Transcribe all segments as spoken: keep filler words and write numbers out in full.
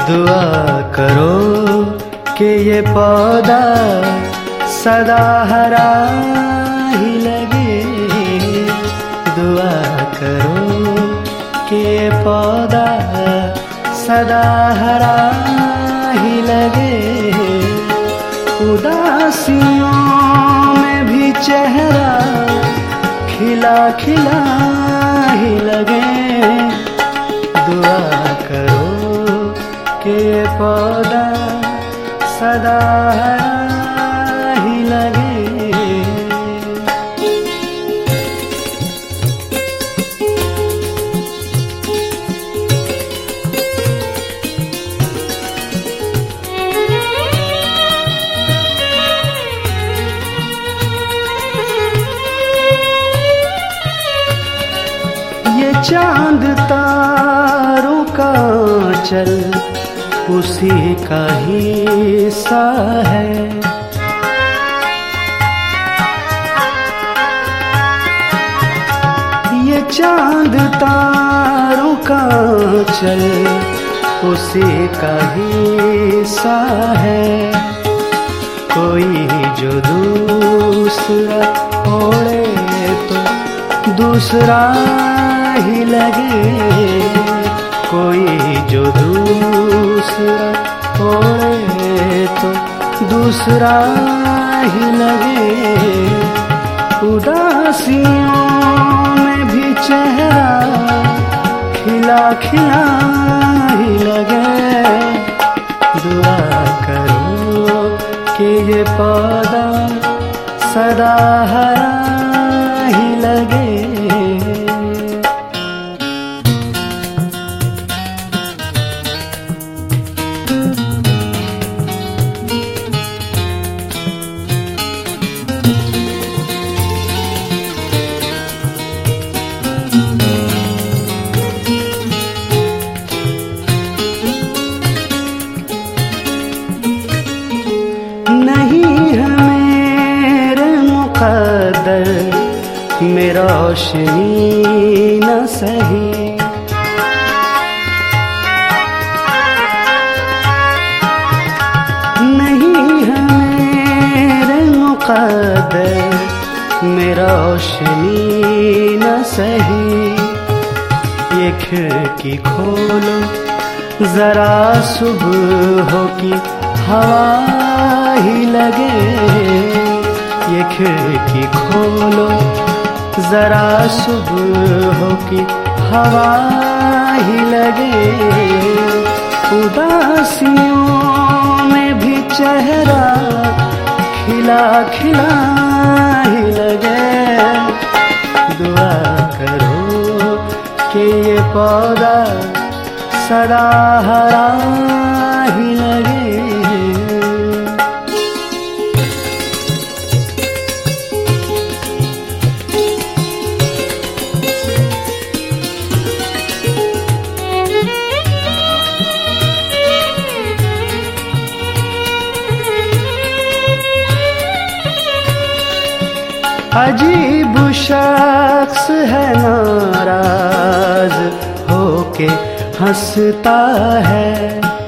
दुआ करो कि ये पौधा सदा हरा ही लगे। दुआ करो कि ये पौधा सदा हरा ही लगे। उदासियों में भी चेहरा खिला खिला ही लगे। दुआ करो कि ये पौधा सदा हरा ही लगे। ये चांद तारों का चल उसी का हिस्सा है। ये चांद तारों का चल उसी का हिस्सा है। कोई जो दूसरा ओढ़े तो दूसरा ही लगे। कोई जो दूसरा ओढ़े तो दूसरा ही लगे। उदासियों में भी चेहरा खिला खिला ही लगे। दुआ करो कि ये पौधा सदा हरा ही लगे। नहीं है मेरे मुक़द्दर में रोशनी न सही। नहीं है मेरे मुक़द्दर में रोशनी न सही। ये खिड़की खोलो जरा सुबह की हवा ही लगे। ये खिड़की खोलो जरा सुबह की हवा ही लगे। उदासियों में भी चेहरा खिला खिला ही लगे। दुआ करो कि ये पौधा सदा हरा ही लगे। अजीब शख्स है नाराज होके हंसता है।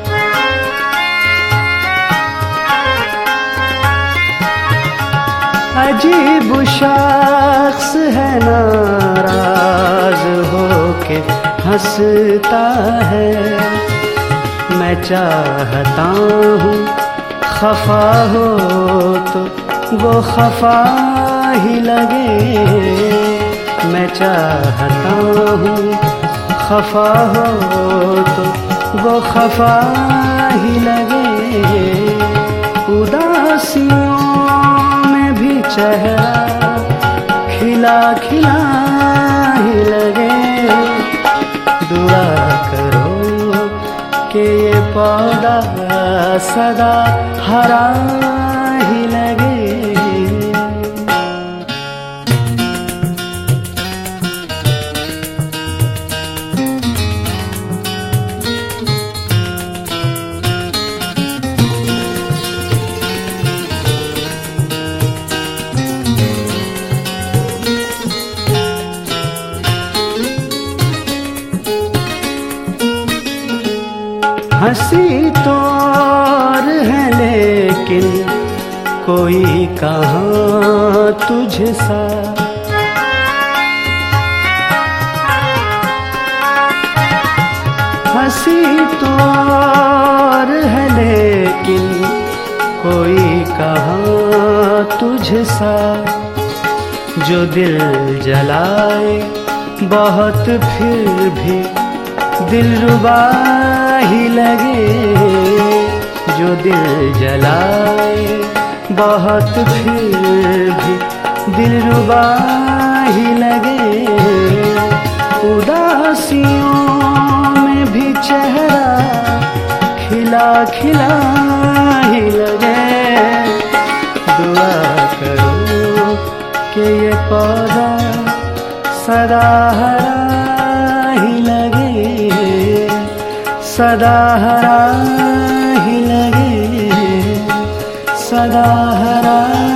अजीब शख्स है नाराज होके हंसता है। मैं चाहता हूँ खफा हो तो वो खफा ही लगे। मैं चाहता हूँ खफा हो तो वो खफा ही लगे। उदासियों में भी चेहरा खिला खिला ही लगे। दुआ करो कि ये पौधा सदा हरा ही लगे। हंसी तो और है लेकिन कोई कहाँ तुझसा। हंसी तो और है लेकिन कोई कहाँ तुझसा। जो दिल जलाए बहुत फिर भी दिलरुबा ही लगे। जो दिल जलाए बहुत फिर भी दिलरुबा ही लगे। उदासियों में भी चेहरा खिला खिला ही लगे। दुआ करो कि ये पौधा सदा हरा ही लगे, सदा हरा ही लगे, सदा हरा।